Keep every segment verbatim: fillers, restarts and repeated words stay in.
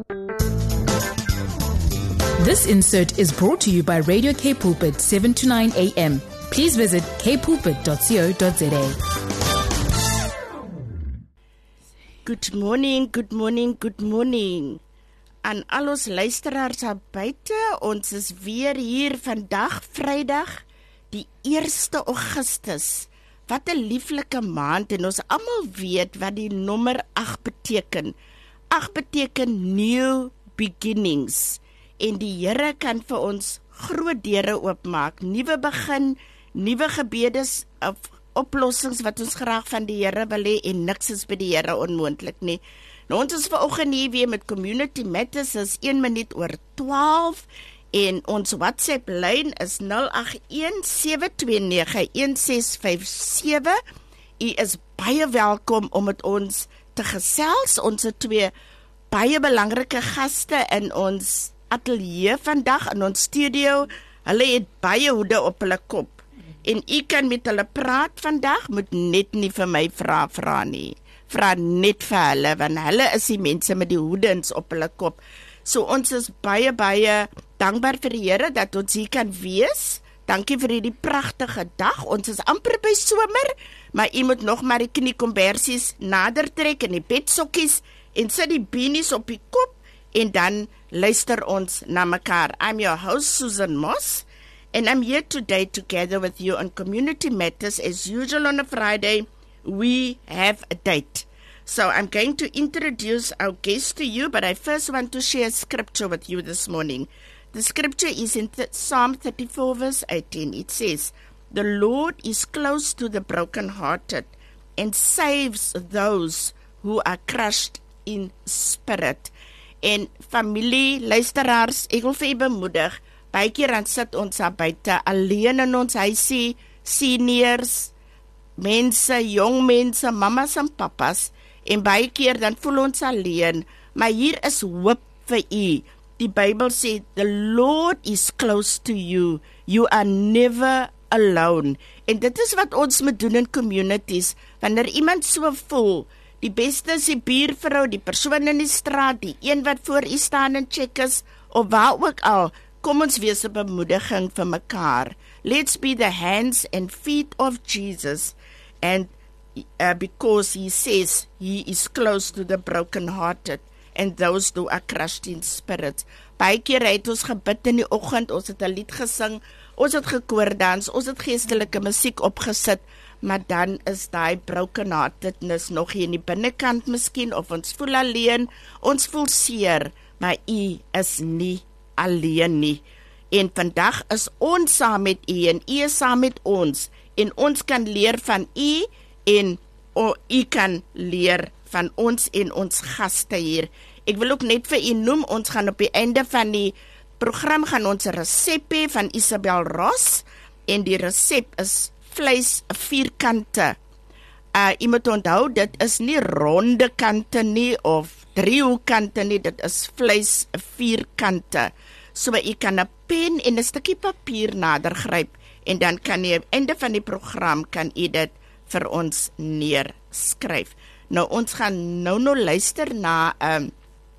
This insert is brought to you by Radio K Pulpit, seven to nine a m. Please visit k pulpit dot co dot za. Good morning, good morning, good morning. Aan al ons luisteraars daar buite, ons is weer hier vandag, Vrydag, die eerste Augustus. Wat 'n lieflike maand, en ons almal weet wat die nommer agt beteken. agt beteken new beginnings. En die Here kan vir ons groot deure oopmaak, nuwe begin, nuwe gebedes of oplossings wat ons graag van die Here wil hê, en niks is by die Here onmoontlik nie. Nou ons is vanoggend hier weer met Community Matters, is een minuut oor twaalf, en ons WhatsApp lyn is nul agt een sewe twee nege een ses vyf sewe. U is baie welkom om met ons te gesels. Ons het twee baie belangrike gaste in ons atelier vandag, in ons studio. Hulle het baie hoede op hulle kop. En u kan met hulle praat vandag, moet net nie vir my vra vra nie. Vra net vir hulle, want hulle is die mense met die hoedens op hulle kop. So ons is baie, baie dankbaar vir die Here dat ons hier kan wees. Dankie vir hierdie pragtige dag. Ons is amper by somer, maar u moet nog maar die kniekombersies nader trek en die bedsokkies en sit die beanies op die kop en dan luister ons na mekaar. I'm your host, Susan Moss, and I'm here today together with you on Community Matters. As usual on a Friday, we have a date. So I'm going to introduce our guest to you, but I first want to share scripture with you this morning. The scripture is in th- Psalm thirty-four verse eighteen. It says, "The Lord is close to the brokenhearted and saves those who are crushed in spirit." En familie, luisteraars, ek wil vir u bemoedig, baie keer dan sit ons daar buite, alleen in ons huisie, seniors, mense, jong mense, mamas en papas, en baie keer dan voel ons alleen, maar hier is hoop vir u. Die Bybel sê, "The Lord is close to you. You are never alone." En dit is wat ons moet doen in communities, wanneer iemand so voel, die beste is die buurvrou, die persoon in die straat, die een wat voor u staan en check is, of waar ook al, kom ons wees 'n bemoediging vir mekaar. Let's be the hands and feet of Jesus, and uh, because he says he is close to the brokenhearted and those who are crushed in spirit. Baie keer het ons gebid in die oggend, ons het 'n lied gesing, ons het gekoordans, ons het geestelike musiek opgesit, maar dan is daai brokenheartedness nog hier in die binnekant miskien, of ons voel alleen, ons voel seer, maar u is nie alleen nie. En vandag is ons saam met u, en u is saam met ons, en ons kan leer van u, en o, u kan leer van ons en ons gaste hier. Ek wil ook net vir u noem, ons gaan op die einde van die program gaan ons 'n resep hê van Isabel Ross, en die resep is vleis vierkante. Uh, jy moet onthou, dit is nie ronde kante nie, of driehoekkante nie, dit is vleis vierkante. So jy kan 'n pen en 'n stukkie papier nader gryp, en dan kan jy, einde van die program, kan jy dit vir ons neerskryf. Nou, ons gaan nou nou luister na, um,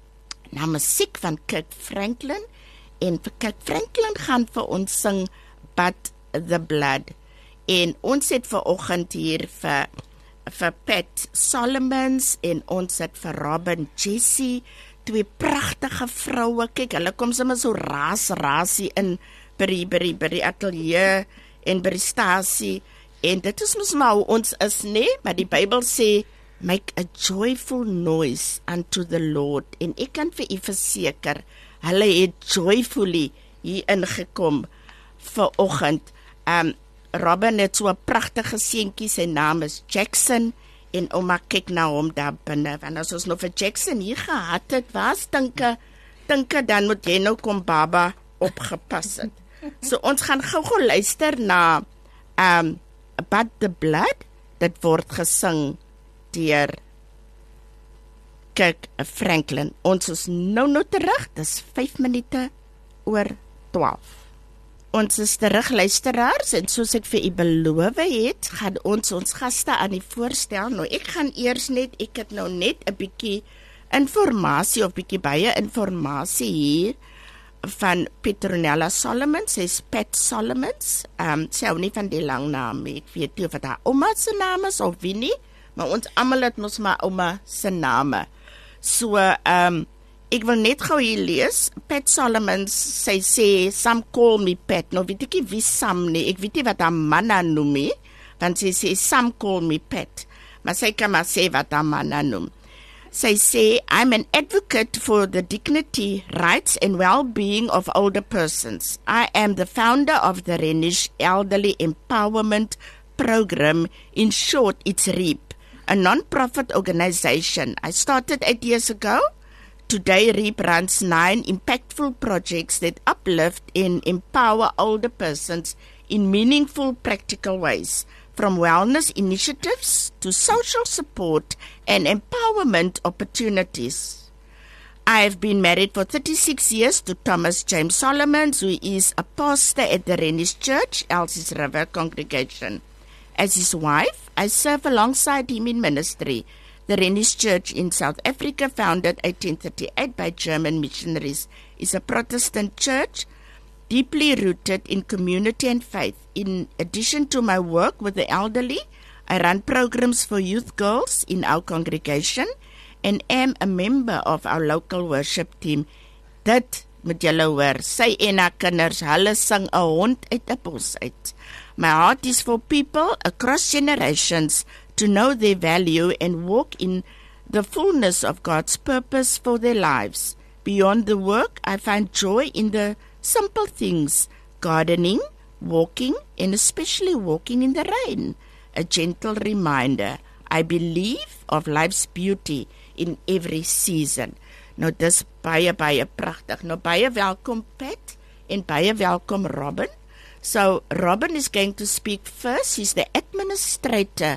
na musiek van Kirk Franklin, en Kirk Franklin gaan vir ons sing But the Blood. En ons het vanoggend hier vir, vir Pat Solomons, en ons het vir Robin Jessie, twee prachtige vroue. Kyk, hulle kom sommer so raas, raasie in by die, by die, by die atelier en by die stasie. En dit is mos maar hoe ons is, nee, maar die Bybel sê, "Make a joyful noise unto the Lord." En ek kan vir u verseker, hulle het joyfully hier ingekom vanoggend. Um, Robin het so 'n pragtige seentjie, sy naam is Jackson, en ouma kyk na hom daar binne, want as ons nou vir Jackson hier gehad het, was tinke, tinke, dan moet jy nou kom baba opgepas het. So ons gaan gou-gou luister na um, But the Blood, dit word gesing deur Kirk Franklin. Ons is nou nou terug, dis vyf minute oor twaalf. Ons is terug, luisteraars, en soos ek vir u beloof het, gaan ons ons gaste aan die voorstel. Nou, ek gaan eers net, ek het nou net 'n bietjie informasie of bietjie baie informasie hier van Petronella Solomons, sy is Pat Solomons. Um, sy hou nie van die lang naam nie. Ek weet nie of dit haar ouma se naam is of wie nie, maar ons almal het mos maar ouma se name. So, um, ek wil net gou hier lees. Pat Solomons, sy sê, some call me Pat. Nou weet ek nie wie Sam nie, ek weet nie wat haar manna noem nie, want sy sê, some call me Pat. Maar sy kan maar sê wat haar manna noem. Sy sê, I'm an advocate for the dignity, rights and well-being of older persons. I am the founder of the Renish Elderly Empowerment Program, in short, it's REAP, a non-profit organization. I started eight years ago. Today, REAP runs nine impactful projects that uplift and empower older persons in meaningful, practical ways, from wellness initiatives to social support and empowerment opportunities. I have been married for thirty-six years to Thomas James Solomons, who is a pastor at the Renish Church, Elsie's River Congregation. As his wife, I serve alongside him in ministry. The Renish Church in South Africa, founded eighteen thirty-eight by German missionaries, is a Protestant church deeply rooted in community and faith. In addition to my work with the elderly, I run programs for youth girls in our congregation and am a member of our local worship team. Dit moet julle hoor, sy en haar kinders, hulle sing 'n hond uit 'n bos uit. My heart is for people across generations to know their value and walk in the fullness of God's purpose for their lives. Beyond the work, I find joy in the simple things, gardening, walking, and especially walking in the rain. A gentle reminder, I believe of life's beauty in every season. Nou dis baie, baie prachtig. Nou baie welkom Pat, en baie welkom Robin. So Robin is going to speak first. He's the administrator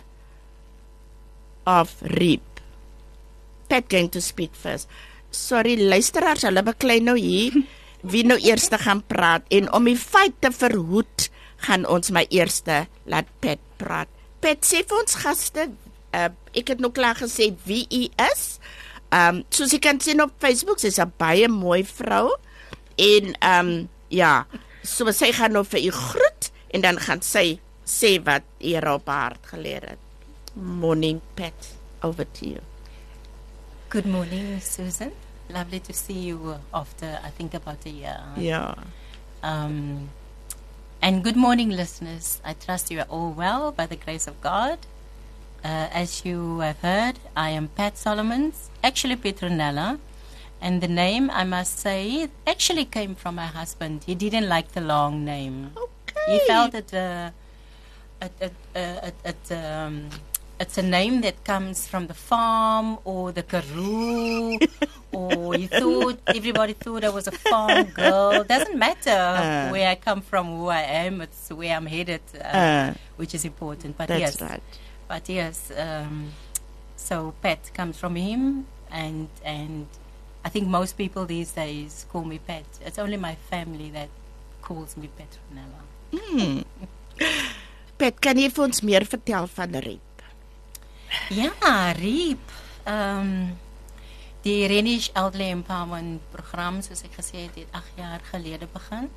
of REAP. Pat going to speak first. Sorry, luisteraars, hulle beklei nou hier wie nou eerste gaan praat, en om die feit te verhoed, gaan ons my eerste laat Pat praat. Pat, sê vir ons gaste, uh, ek het nou klaar gesê wie u is. Um, soos jy kan sien op Facebook, sy is 'n baie mooi vrou, en um, ja, so sy gaan nou vir u groet, en dan gaan sy sê wat u op haar hart geleer het. Morning, Pat, over to you. Good morning, Susan. Lovely to see you after, I think, about a year. Yeah. Um, and good morning, listeners. I trust you are all well by the grace of God. Uh, as you have heard, I am Pat Solomons, actually Petronella. And the name, I must say, actually came from my husband. He didn't like the long name. Okay. He felt that uh, it, it, uh, it, it, um, it's a name that comes from the farm or the Karoo, or he thought, everybody thought I was a farm girl. Doesn't matter uh, where I come from, who I am, it's where I'm headed, uh, uh, which is important. But that's yes, right. But yes, um, so Pat comes from him, and and I think most people these days call me Pat. It's only my family that calls me Petronella. Hmm. Pat, kan jy vir ons meer vertel van REAP? Ja, REAP. Um, die Renish Elderly Empowerment Program, soos ek gesê het, het agt jaar gelede begin.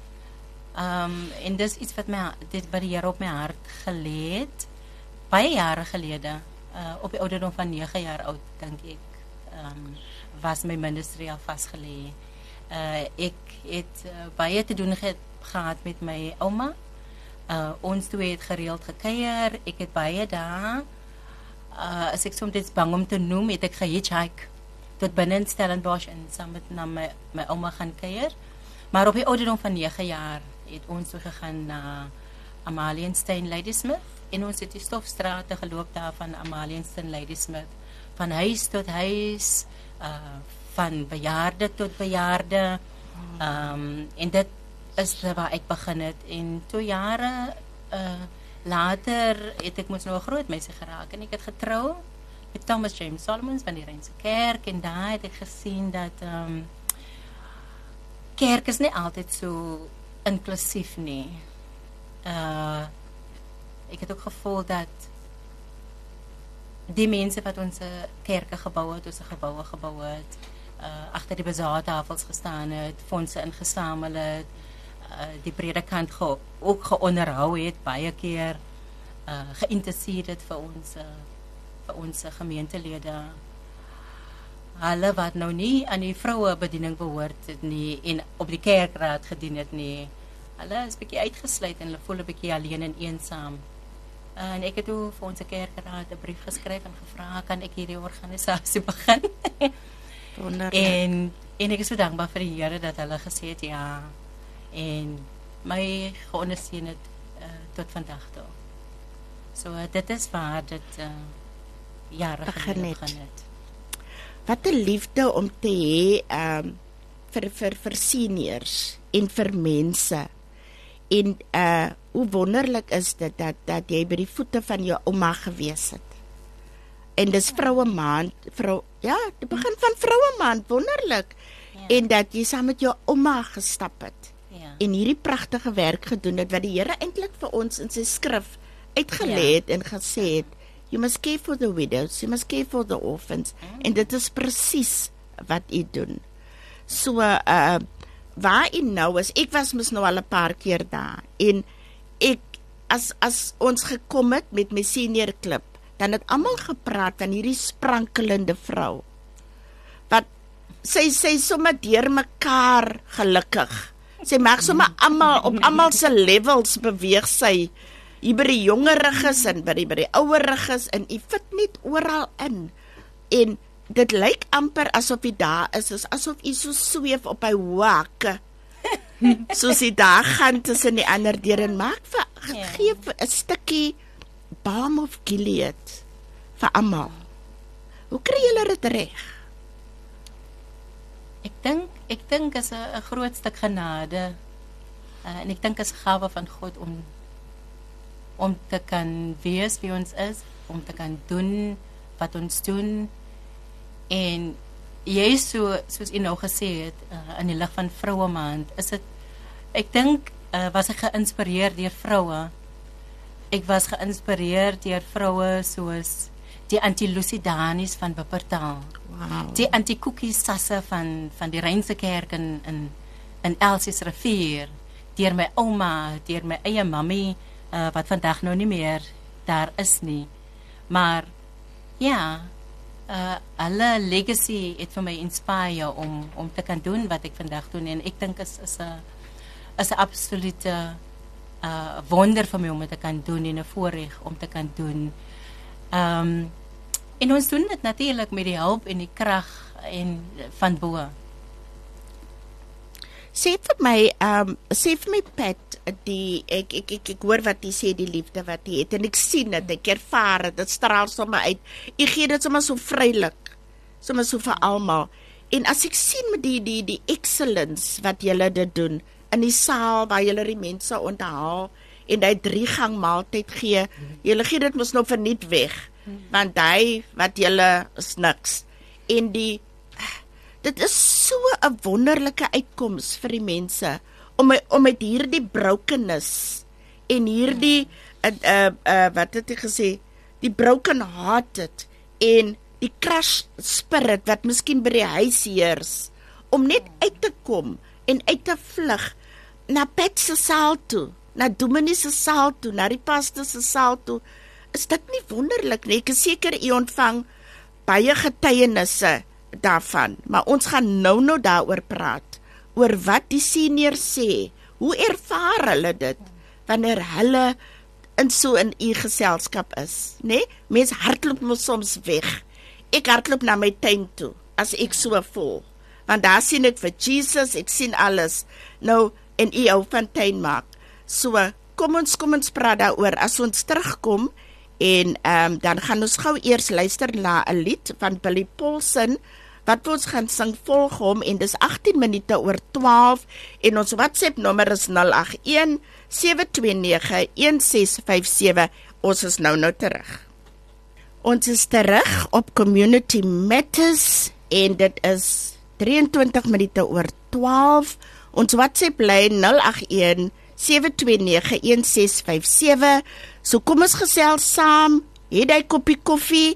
Um, en dis iets wat my, dit wat die Here op my hart gelê het, baie jare gelede, uh, op die ouderdom van nege jaar oud, dink ek, um, was my ministry al vastgelê. Uh, ek het uh, baie te doen ge gehad met my ouma. Uh, ons twee het gereeld gekuier. Ek het baie daar, uh, as ek soms bang om te noem, het ek gehitchhike tot binne in Stellenbosch en saam met na my, my ouma gaan kuier. Maar op die ouderdom van nege jaar het ons toe gegaan na Amalienstein Ladysmith, en ons het die stofstrate geloop daar van Amalienstein Ladysmith, van huis tot huis, uh, van bejaarde tot bejaarde, um, en dit is waar ek begin het, en twee jare uh, later het ek moes nou 'n groot meisie geraak, en ek het getrou met Thomas James Solomons van die Reinse Kerk, en daar het ek gesien dat um, kerk is nie altyd so inklusief nie. Uh, ek het ook gevoel dat die mense wat ons kerke gebou het, ons geboue gebou het, uh, agter die bazaartafels gestaan het, fondse ingesamel het, uh, die predikant ge, ook geonderhou het, baie keer uh, geïnteresseerd het vir ons, uh, vir ons gemeentelede. Hulle wat nou nie aan die vroue bediening behoort het nie, en op die kerkraad gedien het nie, hulle is bietjie uitgesluit en hulle voel 'n bietjie alleen en eensaam. Uh, en ek het toe vir ons kerkraad 'n brief geskryf en gevra, kan ek hierdie organisasie begin? en, en ek is so dankbaar vir die Here dat hulle gesê het ja, en my geondersteun het uh, tot vandag toe. So uh, dit is waar dit uh, jare gelede begin het. Wat 'n liefde om te hê um, vir, vir, vir seniors en vir mense. En uh, hoe wonderlik is dit dat, dat jy by die voete van jou ouma gewees het. En dis vroue maand, vrou, ja, die begin van vroue maand, wonderlik. Ja. En dat jy saam met jou ouma gestap het. Ja. En hierdie pragtige werk gedoen het, wat die Here eintlik vir ons in sy skrif uitgelê het ja. en gesê het, you must care for the widows, you must care for the orphans. Mm. En dit is presies wat jy doen. So, uh, waar jy nou is, ek was mis nou al 'n paar keer daar, en ek, as, as ons gekom het met my senior klub, dan het almal gepraat van hierdie sprankelende vrou, wat, sy, sy sommer deur mekaar gelukkig, sy maak sommer almal, op almal se levels beweeg sy, hier by die jongeriges, en by die, by die oueriges, en jy fit net oral in, en dit lyk amper asof jy daar is, is asof jy so sweef op hy hoek, soos jy daar gaan tussen die ander deur, en maak vir, ja. geef 'n stukkie Balm of Gilead vir almal. Hoe kry julle dit reg? Ek dink, ek dink is 'n groot stuk genade, uh, en ek dink is 'n gawe van God om om te kan wees wie ons is, om te kan doen wat ons doen. En jy so, soos jy nou gesê het, uh, in die lig van vroue maand, is dit, ek dink, uh, was ek geïnspireer deur vroue. Ek was geïnspireer deur vroue soos die Antie-Lucy Danis van Wuppertal. Wow. Die Antie-Cookie Sasse van, van die Reinse Kerk in, in, in Elsie's Rivier, deur my ouma, deur my eie mammy, uh, wat vandag nou nie meer daar is nie. Maar, ja, Uh, hulle legacy het vir my inspire om, om te kan doen wat ek vandag doen, en ek dink is is 'n is 'n absolute uh, wonder vir my om dit te kan doen, en 'n voorreg om te kan doen. Um, en ons doen dit natuurlik met die hulp en die krag en van bo. Sê vir my, um, sê vir my Pat, die, ek, ek, ek, ek hoor wat jy sê, die liefde wat jy het, en ek sien het, ek ervaar het, dit straal sommer uit, ek gee dit sommer so vrylik, sommer so vir almal, en as ek sien met die, die, die excellence wat julle dit doen, in die saal waar julle die mense onthaal, en die drie gang maaltyd gee, julle gee dit mos nou verniet weg, want die wat julle is niks, en die, dit is so 'n wonderlike uitkoms vir die mense, om, om met hierdie brokenness, en hierdie, uh, uh, uh, wat het ek gesê, die broken hearted, en die crush spirit, wat miskien by die huis heers, om net uit te kom, en uit te vlug, na Pat se saal toe, na Dominee se saal toe, na die pastor se saal toe, is dit nie wonderlik nie? Ek is seker, jy ontvang baie getuienisse daarvan, maar ons gaan nou nou daaroor praat, oor wat die seniors sê, hoe ervaar hulle dit, wanneer hulle in so in u geselskap is, nee? Mens hardloop mos soms weg, ek hardloop na my tuin toe, as ek so voel, want daar sien ek vir Jesus, ek sien alles, nou, en u hou van tuin maak, so, kom ons, kom ons praat daaroor, as ons terugkom, en um, dan gaan ons gou eers luister na 'n lied van Billy Paulson, wat ons gaan sing volg hom, en dis agttien minute oor twaalf, en ons WhatsApp nommer is nul agt een sewe twee nege een ses vyf sewe, ons is nou nou terug. Ons is terug op Community Matters, en dit is drieëntwintig minute oor twaalf, ons WhatsApp lyn nul agt een sewe twee nege een ses vyf sewe, so kom ons gesels saam, het jy koppie koffie,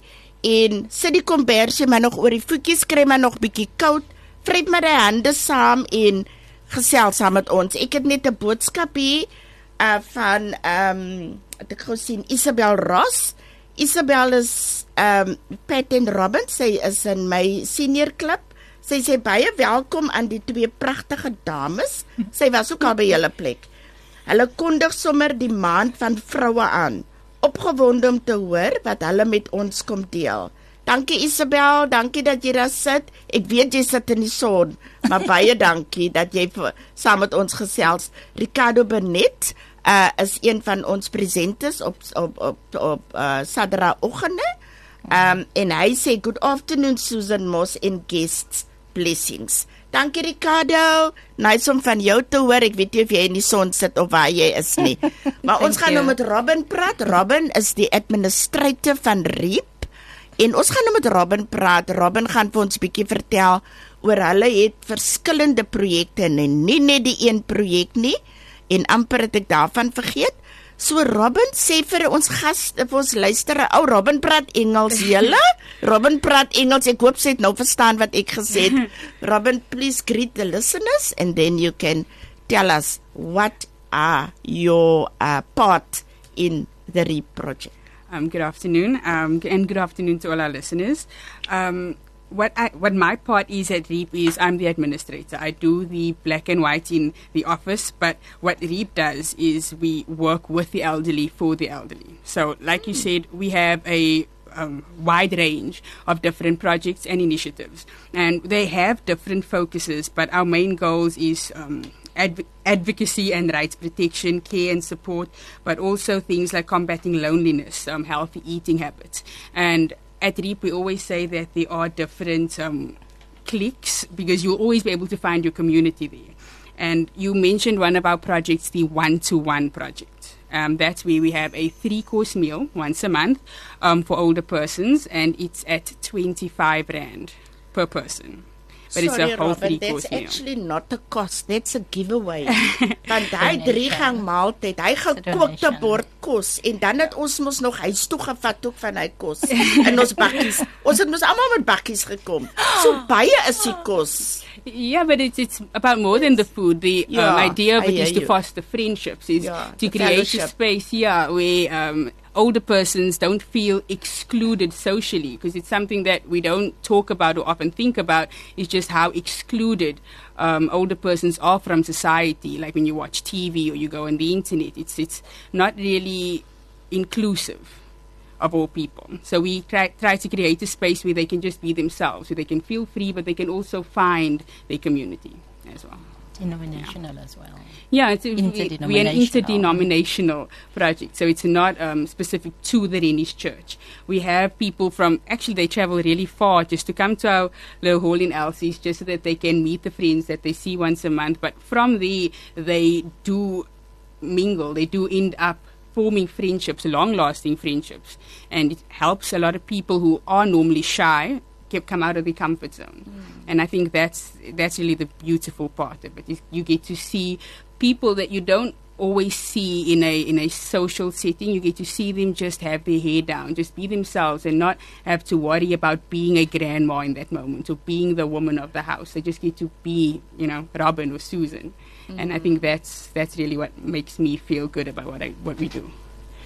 en sit die kombersie maar nog oor die voetjies, kry maar nog bietjie koud, vryf maar die hande saam en gesels saam met ons. Ek het net 'n boodskap hier uh, van um, ek gou sien Isabel Ross. Isabel is um, Pat en Robin, sy is in my senior club. Sy sê baie welkom aan die twee pragtige dames. Sy was ook al by julle plek. Hulle kondig sommer die maand van vroue aan. Opgewonde om te hoor wat hulle met ons kom deel. Dankie Isabel, dankie dat jy daar sit. Ek weet jy sit in die son, maar baie dankie dat jy vir, saam met ons gesels. Ricardo Benet uh, is een van ons presenters op op op op uh, Saterdagoggende. Um, en hy sê good afternoon Susan Moss and guests, blessings. Dankie Ricardo, nice om van jou te hoor. Ek weet nie of jy in die son sit of waar jy is nie. Maar ons gaan nou met Robin praat. Robin is die administrator van REAP. En ons gaan nou met Robin praat. Robin gaan vir ons bietjie vertel oor hulle het verskillende projekte en nie net die een projek nie. En amper het ek daarvan vergeet. So Robin sê vir ons gaste, vir ons luisteraars, ou Robin praat Engels, julle? Robin praat Engels. Ek hoop sy het nou verstaan wat ek gesê het. Robin, please greet the listeners and then you can tell us what are your uh, part in the REAP project. Um, good afternoon, um, and good afternoon to all our listeners. Um, what I, what my part is at REAP is I'm the administrator. I do the black and white in the office, but what REAP does is we work with the elderly for the elderly. So, like you said, we have a um, wide range of different projects and initiatives, and they have different focuses, but our main goals is um, Adv- advocacy and rights protection, care and support, but also things like combating loneliness, um, healthy eating habits. And at REAP, we always say that there are different um, cliques because you'll always be able to find your community there. And you mentioned one of our projects, the one-to-one project. Um, that's where we have a three-course meal once a month um, for older persons, and it's at twenty-five rand per person. But Sorry, it's a whole Robin, that's meal. actually not a cost, that's a giveaway. Want hy drie gang maaltyd, hy gekookte bord kos, en dan het ons mos nog huis toe gevat ook van hy kos, in ons bakkies. Ons het mos allemaal met bakkies gekom. So baie is die kos. Yeah, but it's it's about more than the food. The Yeah, um, idea of I it is hear to you. foster friendships, is Yeah, to the create a fellowship. space, yeah, where um, older persons don't feel excluded socially, because it's something that we don't talk about or often think about, is just how excluded um, older persons are from society. Like when you watch T V or you go on the internet, it's it's not really inclusive of all people. So we try, try to create a space where they can just be themselves, where they can feel free, but they can also find their community as well. Denominational as well. Yeah, it's a, we, we're an Interdenominational. interdenominational project, so it's not um, specific to the Rhenish Church. We have people from, actually they travel really far just to come to our little hall in Elsie's, just so that they can meet the friends that they see once a month, but from there they do mingle, they do end up forming friendships, long-lasting friendships, and it helps a lot of people who are normally shy get, come out of their comfort zone. Mm. And I think that's that's really the beautiful part of it. Is you get to see people that you don't always see in a in a social setting. You get to see them just have their hair down, just be themselves, and not have to worry about being a grandma in that moment or being the woman of the house. They just get to be, you know, Robin or Susan. Mm-hmm. And I think that's that's really what makes me feel good about what I what we do.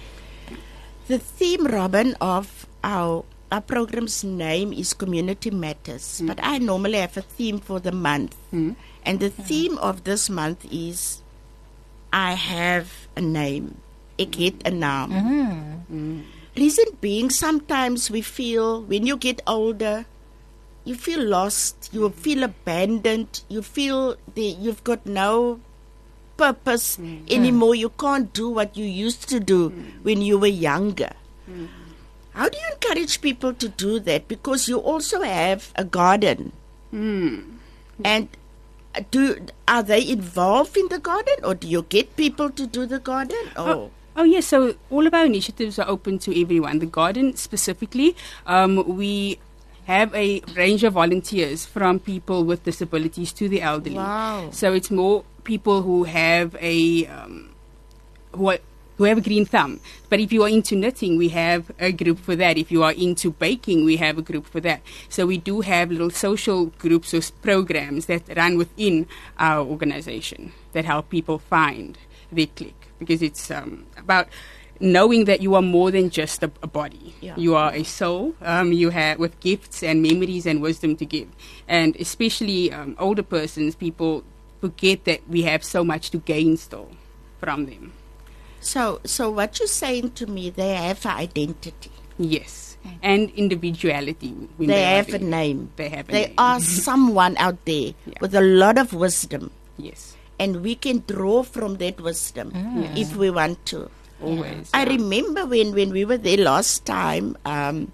The theme, Robin, of our our program's name is Community Matters, mm. but I normally have a theme for the month, mm. and the theme mm. of this month is I have a name. Ek het 'n naam. Mm. Mm. Reason being, sometimes we feel when you get older, you feel lost, you feel abandoned, you feel the, you've got no purpose mm. anymore. You can't do what you used to do mm. when you were younger. Mm. How do you encourage people to do that? Because you also have a garden. Mm. And do are they involved in the garden, or do you get people to do the garden? Or? Oh. Oh, yes. So all of our initiatives are open to everyone. The garden specifically, um, we have a range of volunteers from people with disabilities to the elderly. Wow. So it's more people who have a, um, who are who have a green thumb. But if you are into knitting, we have a group for that. If you are into baking, we have a group for that. So we do have little social groups or programs that run within our organization that help people find their clique, because it's um, about knowing that you are more than just a, a body. Yeah. You are a soul. Um, you have with gifts and memories and wisdom to give. And especially um, older persons, people forget that we have so much to gain still from them. So, so what you're saying to me, they have an identity. Yes, and individuality. when They are have a there. name. They have a They name. are someone out there Yeah. with a lot of wisdom, Yes, and we can draw from that wisdom if we want to. always. I yeah. remember when, when we were there last time, um,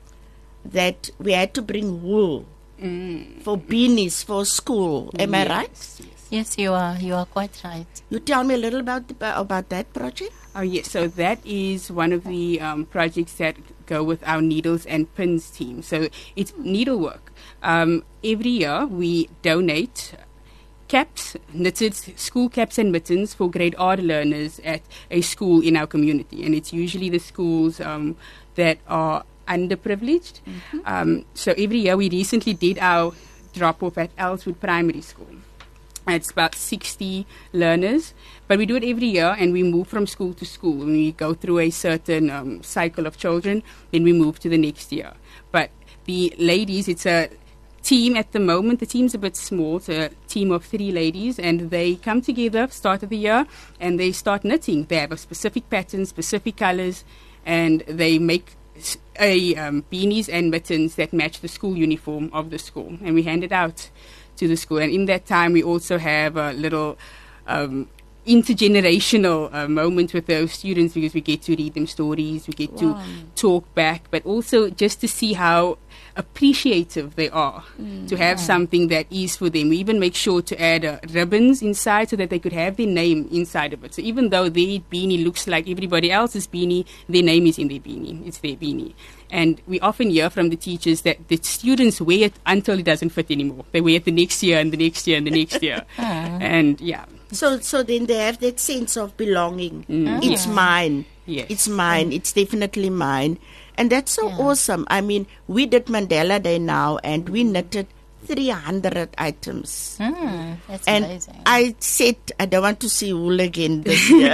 that we had to bring wool Mm. for beanies for school. Am I right? Yes, yes. Yes, you are. You are quite right. You tell me a little about the, about that project. Oh, yes. So that is one of the um, projects that go with our needles and pins team. So it's needlework. Um, every year we donate caps, knitted school caps and mittens for grade R learners at a school in our community. And it's usually the schools um, that are underprivileged. Mm-hmm. Um, so every year we recently did our drop-off at Ellswood Primary School. It's about sixty learners, but we do it every year, and we move from school to school. When we go through a certain um, cycle of children, then we move to the next year. But the ladies, it's a team at the moment. The team's a bit small. It's a team of three ladies, and they come together start of the year, and they start knitting. They have a specific pattern, specific colors, and they make a um, beanies and mittens that match the school uniform of the school, and we hand it out to the school. And in that time we also have a little um, intergenerational uh, moment with those students, because we get to read them stories, we get Wow. to talk back, but also just to see how appreciative they are Mm. to have something that is for them. We even make sure to add uh, ribbons inside so that they could have their name inside of it. So even though their beanie looks like everybody else's beanie, their name is in their beanie. It's their beanie. And we often hear from the teachers that the students wear it until it doesn't fit anymore. They wear it the next year and the next year and the next year. And yeah. So, so then they have that sense of belonging. Mm. It's mine. Yes. It's mine. It's definitely mine. And that's so Yeah. awesome. I mean, we did Mandela Day now, and we knitted three hundred items. Mm, that's And amazing. I said, I don't want to see wool again this year.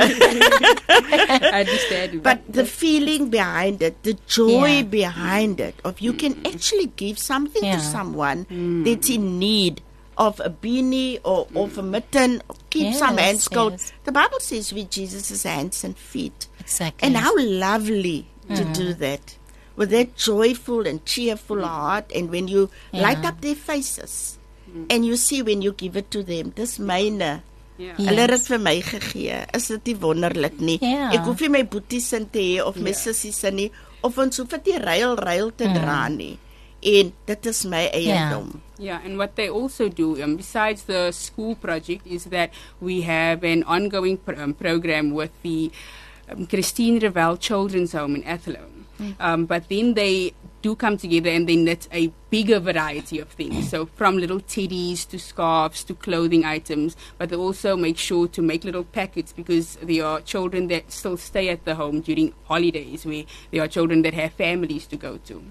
I understand. But the feeling behind it, the joy Yeah. behind it, of you can actually give something Yeah. to someone that's in need of a beanie or of a mitten, keep some Yes, hands cold. yes. The Bible says we Jesus' hands and feet. Exactly. And how lovely to do that with that joyful and cheerful heart. And when you light Yeah. up their faces and you see when you give it to them, dis myne. yeah. Yes. Hulle het dit vir my gegee. Is dit nie wonderlik nie? Ja. Ek hoef nie my boeties sin te hê of my sissies sin nie, of ons hoef dit nie ruil ruil te dra nie. En dit is my eiendom. Yeah, and what they also do, um, besides the school project, is that we have an ongoing pr- um, program with the um, Christine Revel Children's Home in Athlone. Um, but then they do come together and they knit a bigger variety of things. So from little teddies to scarves to clothing items, but they also make sure to make little packets, because there are children that still stay at the home during holidays, where there are children that have families to go to.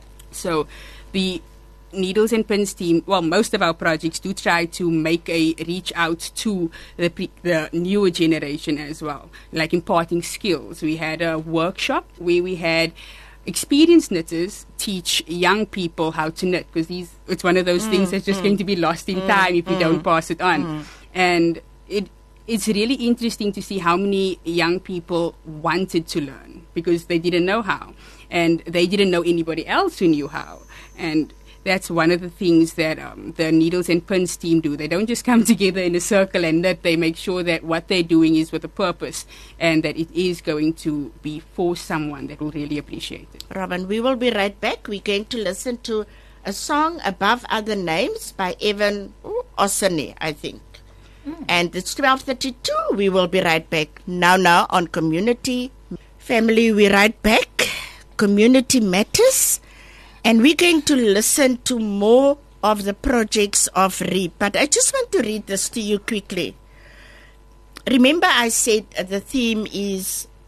So the Needles and Pins team, well, most of our projects do try to make a reach out to the pre- the newer generation as well, like imparting skills. We had a workshop where we had experienced knitters teach young people how to knit, because these it's one of those things that's just going to be lost in time if you don't pass it on. And it it's really interesting to see how many young people wanted to learn because they didn't know how, and they didn't know anybody else who knew how. And that's one of the things that um, the Needles and Pins team do. They don't just come together in a circle and knit. They make sure that what they're doing is with a purpose, and that it is going to be for someone that will really appreciate it. Robin, we will be right back. We're going to listen to a song, Above Other Names, by Evan Osane, I think. Mm. And it's twelve thirty-two. We will be right back. Now, now, on Community Family, we're right back. Community Matters. And we're going to listen to more of the projects of REAP. But I just want to read this to you quickly. Remember I said uh, the theme is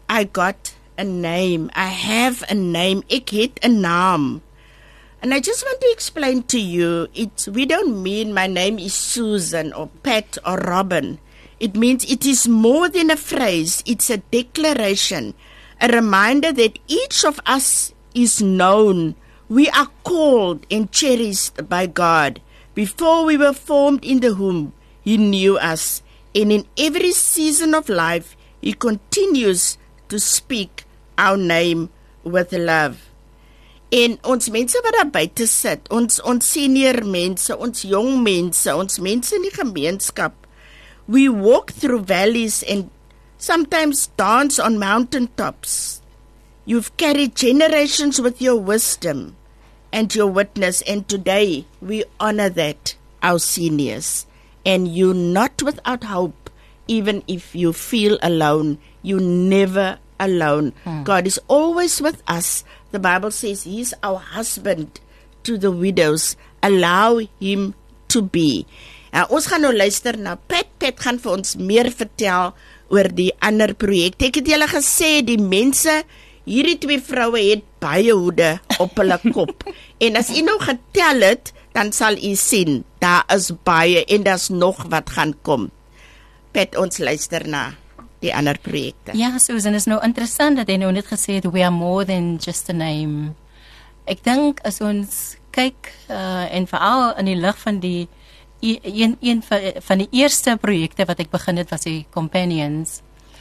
I got a name. I have a name. Ek het 'n naam. And I just want to explain to you, it's, we don't mean my name is Susan or Pat or Robin. It means it is more than a phrase. It's a declaration, a reminder that each of us is known. We are called and cherished by God. Before we were formed in the womb, He knew us. And in every season of life, He continues to speak our name with love. En ons mense wat daar buite sit, ons, ons senior mense, ons jong mense, ons mense in die gemeenskap, we walk through valleys and sometimes dance on mountaintops. You've carried generations with your wisdom and your witness, and today we honor that, our seniors. And you're not without hope, even if you feel alone. You're never alone. Hmm. God is always with us. The Bible says He's our husband to the widows. Allow Him to be. Uh, ons gaan nou luister na Pat. Pat gaan vir ons meer vertel oor die ander projekte. Ek het julle gesê, die mense, hierdie twee vroue het baie hoede op hulle kop. En as jy nou getel het, dan sal jy sien, daar is baie en daar's nog wat gaan kom. Pat, ons luister na die ander projekte. Ja, Susan, is nou interessant dat jy nou net gesê het, we are more than just a name. Ek dink as ons kyk, uh, en veral in die lig van die een, een van die eerste projekte wat ek begin het, was die Companions.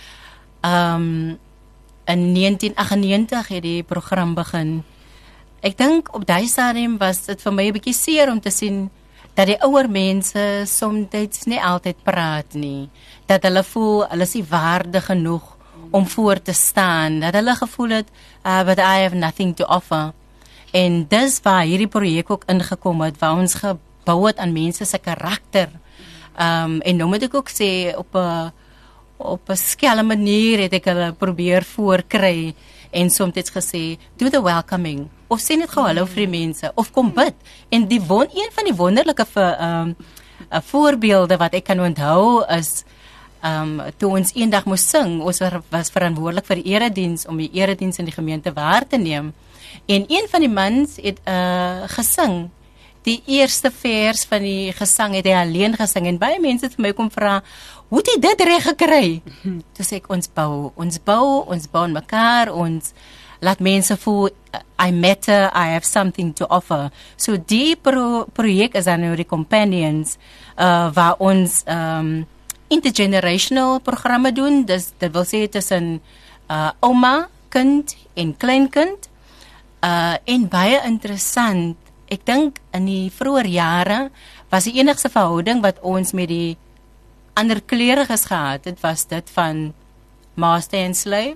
Um, in negentien aggennegentig het die program begin. Ek dink op daai stadium was dit vir my 'n bietjie seer om te sien dat die ouer mense soms nie altyd praat nie. Dat hulle voel hulle is nie waardig genoeg om voor te staan. Dat hulle gevoel het, uh, but I have nothing to offer. En dis waar hierdie projek ook ingekom het, waar ons gebou het aan mense se karakter. Um, en nou moet ek ook sê, op 'n op 'n skelm manier het ek hulle probeer voorkry en soms het gesê, do the welcoming, of sê net gou hallo vir die mense, of kom bid. En die won, een van die wonderlike vir, um, uh, voorbeelde wat ek kan onthou is, um, toe ons eendag moes sing, ons was verantwoordelik vir die erediens, om die erediens in die gemeente waar te neem, en een van die mans het uh, gesing, die eerste vers van die gesang het hy alleen gesing, en baie mense het vir my kom vra, hoe het hy dit reg gekry? Toe sê ek, ons bou, ons bou, ons bou in mekaar, ons laat mense voel, I matter, I have something to offer. So die pro projek is dan nou die Companions, uh, waar ons um, intergenerational programme doen, dus dit wil sê tussen uh, oma, kind en kleinkind, uh, en baie interessant, ek dink in die vroeë jare, was die enigste verhouding wat ons met die ander kleuriges gehad het, was dit van master en slave.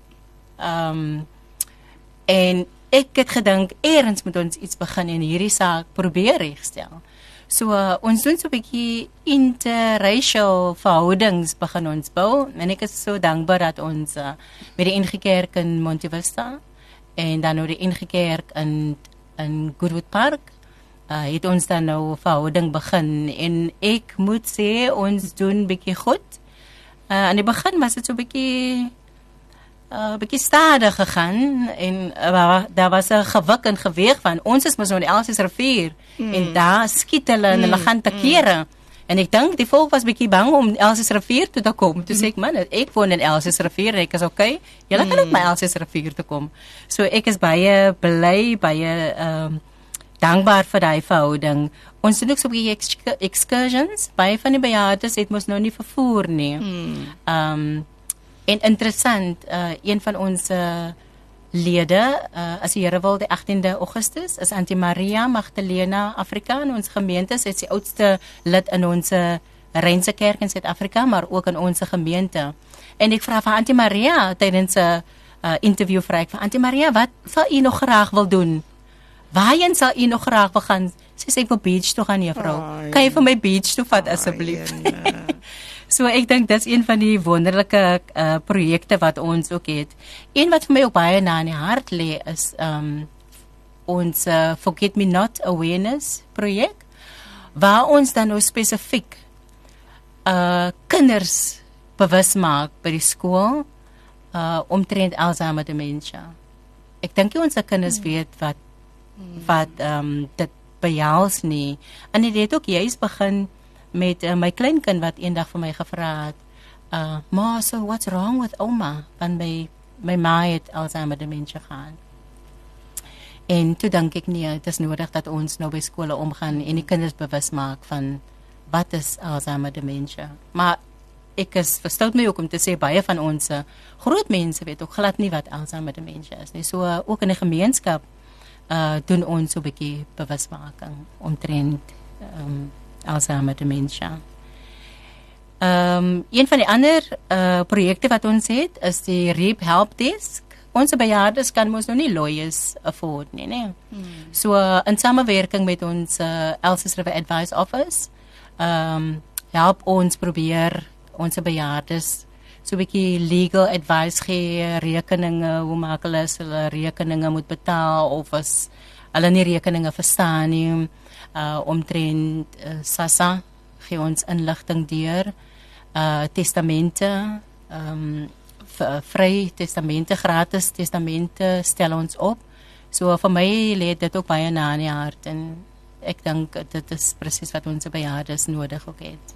Um, en ek het gedink, eerens moet ons iets begin en hierdie saak probeer regstel. So, uh, ons doen so 'n bietjie interracial verhoudings begin ons bou, en ek is so dankbaar dat ons uh, met die N G Kerk in Monte Vista, en dan nou die N G Kerk in, in Goodwood Park, Uh, het ons dan nou verhouding begin, en ek moet sê, ons doen bietjie goed. Uh, aan die begin was het so bietjie, uh, bietjie stadig gegaan, en uh, daar was 'n gewik en geweeg van, ons is mos nou in die Elsies rivier, mm. en daar skiet hulle, en hulle mm. gaan te kere, mm. en ek dink, die volk was bietjie bang om Elsies rivier toe te kom, toe mm. sê ek, man, ek woon in Elsies rivier, en ek is okay, julle mm. kan ook my Elsies rivier toe kom. So ek is baie bly, baie, um, dankbaar vir die verhouding. Ons doen ook so 'n bietjie excursions, baie van die bejaardes het mos nou nie vervoer nie. Hmm. Um, en interessant, uh, een van ons uh, lede, uh, as die Here wil, die agtiende Augustus, is Auntie Maria Magdalena Afrika, in ons gemeente, sy is die oudste lid in ons Reinse Kerk in Suid-Afrika, maar ook in ons gemeente. En ek vra van Auntie Maria, tydens 'n uh, interview vra ek van Auntie Maria, wat sal u nog graag wil doen? Waarheen sal u nog graag wil gaan? Sy sê, ek wil beach toe gaan, juffrou. Oh, kan jy vir my beach toe vat, asseblief? Oh, so ek dink, dit is een van die wonderlike uh, projekte wat ons ook het. Een wat vir my ook baie na in die hart lê, is um, ons uh, Forget Me Not Awareness projek, waar ons dan nou spesifiek uh, kinders bewus maak by die skool, uh, omtrent Alzheimer dementia. Ek dink ons kinders hmm. weet wat wat um, dit behels nie. En dit het ook juist begin met uh, my kleinkind wat eendag vir my gevra het, uh, ma, so what's wrong with Oma? Want my, my ma het Alzheimer dementia gehad. En toe dink ek nie, het is nodig dat ons nou by skole omgaan en die kinders bewus maak van wat is Alzheimer dementia. Maar ek is verstout my ook om te sê, baie van ons groot mense weet ook glad nie wat Alzheimer dementia is nie. So uh, ook in die gemeenskap uh, doen ons so 'n bietjie bewusmaking omtrent um, Alzheimer dementia. Um, een van die ander uh, projekte wat ons het, is die REAP Help Desk. Onze bejaardes kan ons nou nie lawyers afford nie, nee. Hmm. So uh, in samenwerking met ons uh, Elsies River Advice Office, um, help ons probeer onze bejaardes so 'n bietjie legal advice gee, rekeninge, hoe maak hulle as hulle rekeninge moet betaal, of as hulle nie rekeninge verstaan nie, uh, omtrent uh, SASSA, gee ons inligting deur, uh, testamente, um, vry testamente, gratis testamente stel ons op. So vir my lê dit ook baie na in die hart en ek dink dit is presies wat ons bejaardes nodig ook het.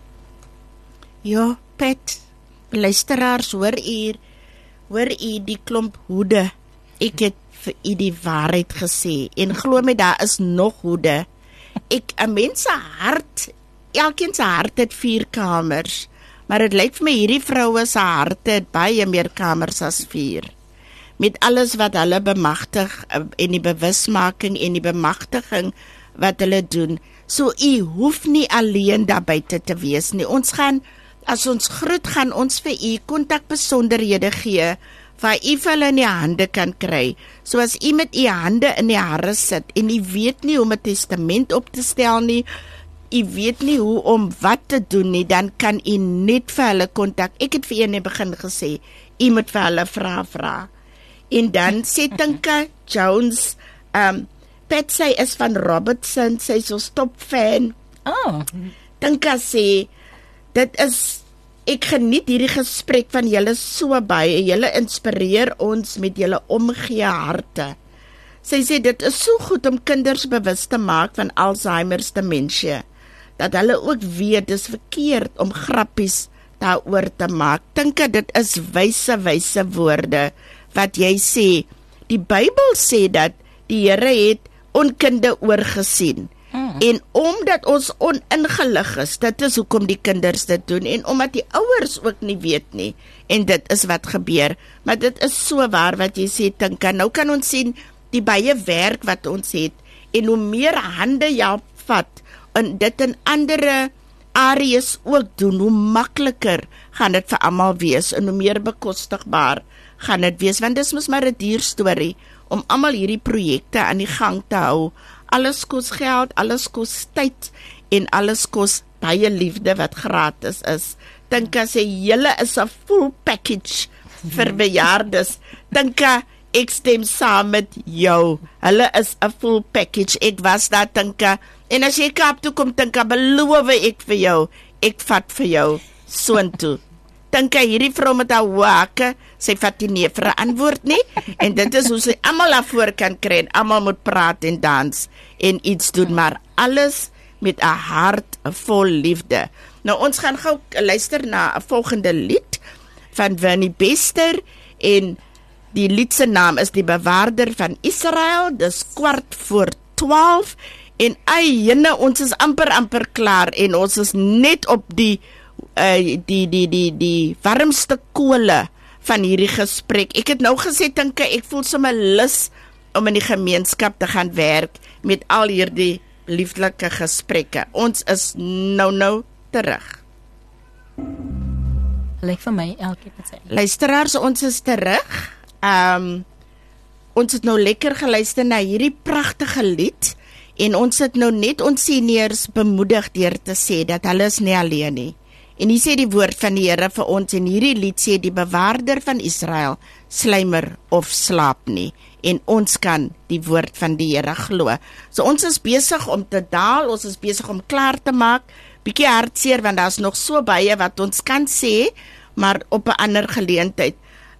Ja, Pet, luisteraars, hoor u, hoor u die klomp hoede. Ek het vir u die waarheid gesê en glo my, daar is nog hoede. Ek, 'n mens se hart, elkeen se hart het vier kamers. Maar het lyk vir my hierdie vroue se harte het baie meer kamers as vier. Met alles wat hulle bemagtig en die bewusmaking en die bemagtiging wat hulle doen. So u hoef nie alleen daar buite te wees nie. Ons gaan, as ons groet, gaan ons vir u kontakbesonderhede gee, waar u vir hulle in die hande kan kry. So as u met u hande in die hare sit en u weet nie hoe om 'n testament op te stel nie, u weet nie hoe om wat te doen nie, dan kan u net vir hulle kontak. Ek het vir u in die begin gesê, u moet vir hulle vra vra. En dan sê Tinka Jones, um, Pet sy is van Robertson, sy is ons top fan. Oh. Tinka sê, dit is, ek geniet hierdie gesprek van julle so baie, julle inspireer ons met julle omgee harte. Sy sê, dit is so goed om kinders bewus te maak van Alzheimer's dementia, dat hulle ook weet, dis verkeerd om grappies daaroor te maak. Dink dit is wyse, wyse woorde, wat jy sê. Die Bybel sê dat die Here het onkunde oorgesien. Hmm. En omdat ons oningelig is, dit is hoekom die kinders dit doen, en omdat die ouers ook nie weet nie, en dit is wat gebeur. Maar dit is so waar wat jy sê, Tinka. Nou kan ons sien, die baie werk wat ons het, en hoe meer hande jy vat, en dit in andere areas ook doen, hoe makliker gaan dit vir almal wees, en hoe meer bekostigbaar gaan dit wees, want dis mos maar 'n duur storie, om almal hierdie projekte aan die gang te hou. Alles kos geld, alles kos tyd, en alles kos baie liefde wat gratis is. Tinka sê, julle is 'n full package vir bejaardes. Tinka, ek stem saam met jou. Hulle is 'n full package. Ek was daar, Tinka. En as jy Kaap toe kom, Tinka, beloof ek vir jou, ek vat vir jou soontoe. Tinka, hierdie vrou met haar wake, sy vat nie nee vir 'n antwoord nie, en dit is hoe sy almal daarvoor kan kry, en almal moet praat en dans, en iets doen, maar alles met 'n hart vol liefde. Nou, ons gaan gou luister na 'n volgende lied, van Winnie Bester, en die lied se naam is Die Bewaarder van Israel, dis kwart voor twaalf, en ai jene, ons is amper amper klaar, en ons is net op die uh, die, die, die, die warmste kole van hierdie gesprek. Ek het nou gesê, Tinka, ek voel sommer lus om in die gemeenskap te gaan werk, met al hierdie lieflike gesprekke. Ons is nou nou terug. Lyk vir my elke keer. Luisteraars, ons is terug. Um, ons het nou lekker geluister na hierdie pragtige lied, en ons het nou net ons seniors bemoedig deur te sê dat hulle is nie alleen nie. En hier sê die woord van die Here vir ons, en hierdie lied sê, die bewaarder van Israel sluimer of slaap nie, en ons kan die woord van die Here glo. So ons is besig om te daal, ons is besig om klaar te maak, bietjie hartseer, want daar is nog so baie wat ons kan sê, maar op 'n ander geleentheid.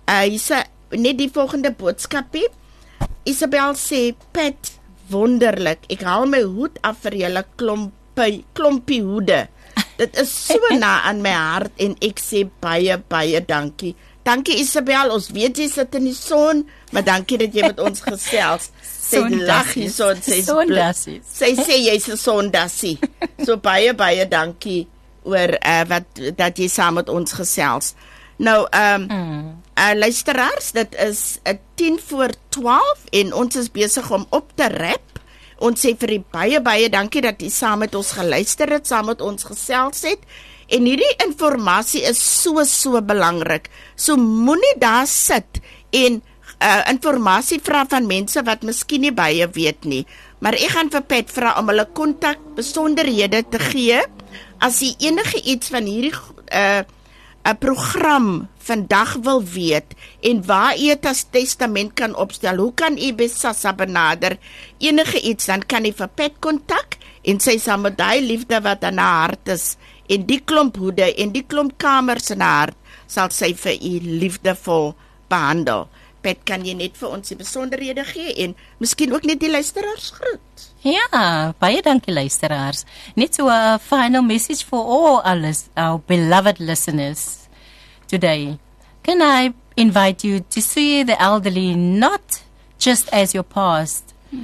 Uh, hier's net die volgende boodskapie. Isabel sê, Pat, wonderlik. Ek haal my hoed af vir julle klompie, klompie hoede. Dit is so na aan my hart en ek sê baie, baie dankie. Dankie Isabel, ons weet jy sit in die son, maar dankie dat jy met ons gesels. Sy lag hier so, sy Sondassie. Sy sê jy's 'n sondassie. So baie, baie dankie oor uh, wat dat jy saam met ons gesels. Nou, ehm um, mm. uh, luisteraars, dit is uh, tien voor twaalf en ons is besig om op te rap. Ons sê vir u baie, baie dankie dat u saam met ons geluister het, saam met ons gesels het. En hierdie informasie is so, so belangrik. So moenie daar sit en uh, informasie vra van mense wat miskien nie baie weet nie. Maar ek gaan vir Pat vra om hulle kontak besonderhede te gee. As jy enige iets van hierdie uh, 'n program vandag wil weet en waar u 'n testament kan opstel, hoe kan u by SASSA benader, enige iets, dan kan u vir Pat kontak en sy sal met daai liefde wat aan haar hart is en die klomp hoede en die klomp kamers in haar hart, sal sy vir u liefdevol behandel. Pat, kan jy net vir ons die besonderhede gee en miskien ook net die luisteraars groet? Ja, baie dankie luisteraars. Net so a final message for all our, our beloved listeners today. Can I invite you to see the elderly not just as your past, hmm.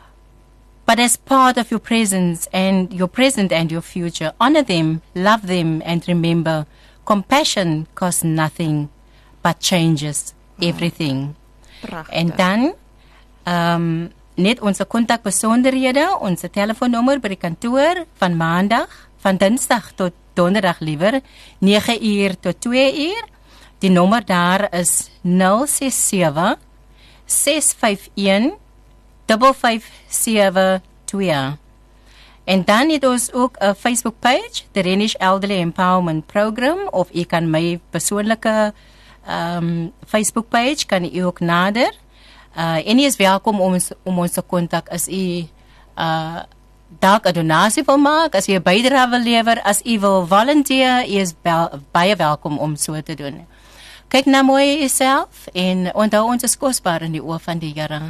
but as part of your presence and your present and your future. Honor them, love them, and remember, compassion costs nothing, but changes everything. Prachtig. En dan, um, net onze kontakbesonderhede, onze telefoonnummer by die kantoor van maandag, van dinsdag tot donderdag liewer, nege uur tot twee uur. Die nommer daar is nul ses sewe, ses vyf een, vyf vyf sewe twee. En dan het ons ook 'n Facebook page, the Renish Elderly Empowerment Program, of u kan my persoonlike um, Facebook page, kan u ook nader. Uh, en u is welkom om ons, om ons te kontak as u uh, dalk 'n donasie wil maak, as u 'n bydrae wil lewer, as u wil volunteer, u is bel, baie welkom om so te doen. Kyk na mooi jouself en onthou ons is kosbaar in die oë van die Here.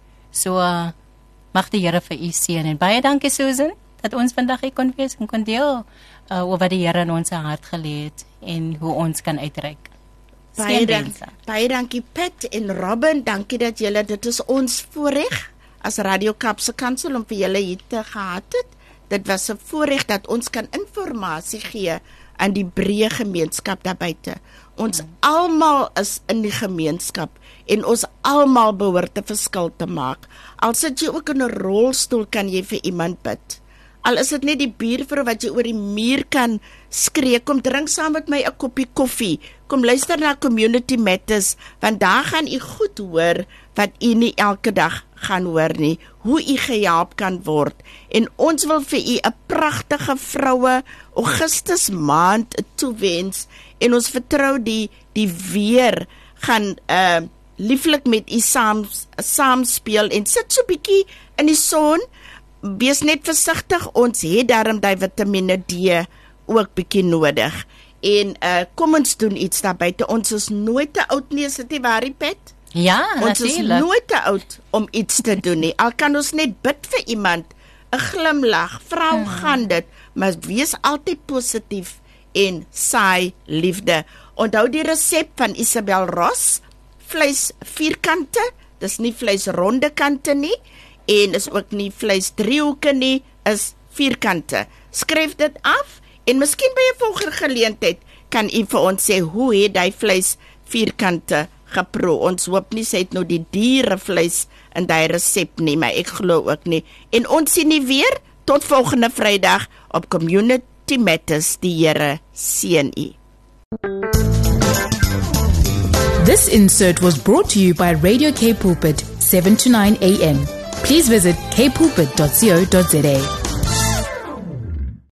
So uh, mag die Here vir u seën en baie dankie Susan dat ons vandag hier kon wees en kon deel uh, oor wat die Here in ons hart gelê het en hoe ons kan uitreik. Baie, dank, baie dankie Pat en Robin, dankie dat julle, dit is ons voorreg as Radio Kaapse Kansel om vir julle hier te gehad het. Dit was 'n voorreg dat ons kan inligting gee aan die breë gemeenskap daar buite. Ons hmm. almal is in die gemeenskap en ons almal behoort 'n verskil te maak. Al sit jy ook in 'n rolstoel, kan jy vir iemand bid. Al is dit net die buurvrou wat jy oor die muur kan skree, kom drink saam met my 'n koppie koffie. Kom luister na Community Matters, want daar gaan u goed hoor wat u nie elke dag gaan hoor nie, hoe u gehelp kan word. En ons wil vir u 'n pragtige vroue Augustus maand toewens en ons vertrou die die weer gaan uh, lieflik met u saam saam speel en sit so bietjie in die son. Wees net versigtig, ons het darm die vitamine D ook bietjie nodig. En uh, kom ons doen iets daar buite. Ons is nooit te oud nie, is dit nie waar, Pat? Ja, ons natuurlijk. is nooit te oud om iets te doen nie. Al kan ons net bid vir iemand, 'n glimlag, vrou hmm. gaan dit, maar wees altyd positief en saai liefde. Onthou die resep van Isabel Ross, vleis vierkante, dis nie vleis ronde kante nie, en is ook nie vleis driehoeke nie, is vierkante. Skryf dit af, en miskien by 'n volgende geleentheid kan u vir ons sê, hoe het die vleis vierkante geproe? Ons hoop nie sy het nou die dierevleis in die resep nie, maar ek glo ook nie. En ons sien nie weer, tot volgende Vrydag op Community Matters. Die Here seën u. This insert was brought to you by Radio K Pulpit, seven to nine a m. Please visit k pulpit dot co dot za.